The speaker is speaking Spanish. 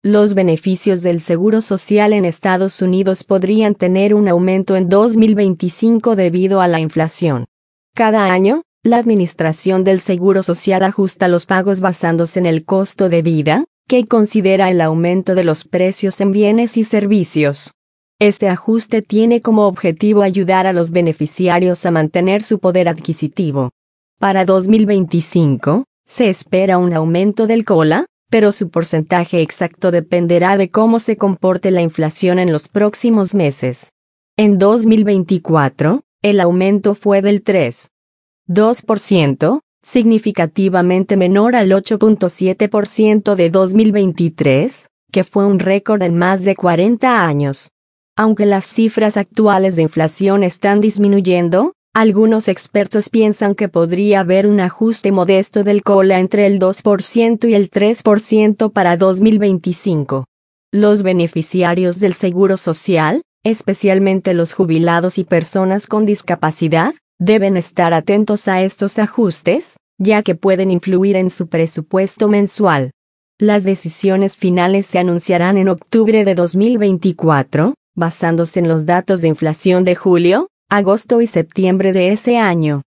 Los beneficios del Seguro Social en Estados Unidos podrían tener un aumento en 2025 debido a la inflación. Cada año, la Administración del Seguro Social ajusta los pagos basándose en el costo de vida, que considera el aumento de los precios en bienes y servicios. Este ajuste tiene como objetivo ayudar a los beneficiarios a mantener su poder adquisitivo. Para 2025, se espera un aumento del COLA, pero su porcentaje exacto dependerá de cómo se comporte la inflación en los próximos meses. En 2024, el aumento fue del 3,2%, significativamente menor al 8,7% de 2023, que fue un récord en más de 40 años. Aunque las cifras actuales de inflación están disminuyendo, algunos expertos piensan que podría haber un ajuste modesto del COLA entre el 2% y el 3% para 2025. Los beneficiarios del Seguro Social, especialmente los jubilados y personas con discapacidad, deben estar atentos a estos ajustes, ya que pueden influir en su presupuesto mensual. Las decisiones finales se anunciarán en octubre de 2024, basándose en los datos de inflación de julio, agosto y septiembre de ese año.